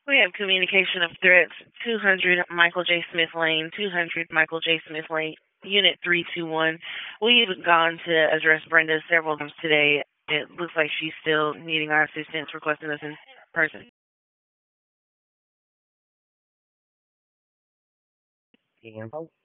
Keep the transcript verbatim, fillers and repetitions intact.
We have communication of threats, two hundred Michael J. Smith Lane, two hundred Michael J. Smith Lane, Unit three two one. We've gone to address Brenda several times today. It looks like she's still needing our assistance, requesting us in person. Info.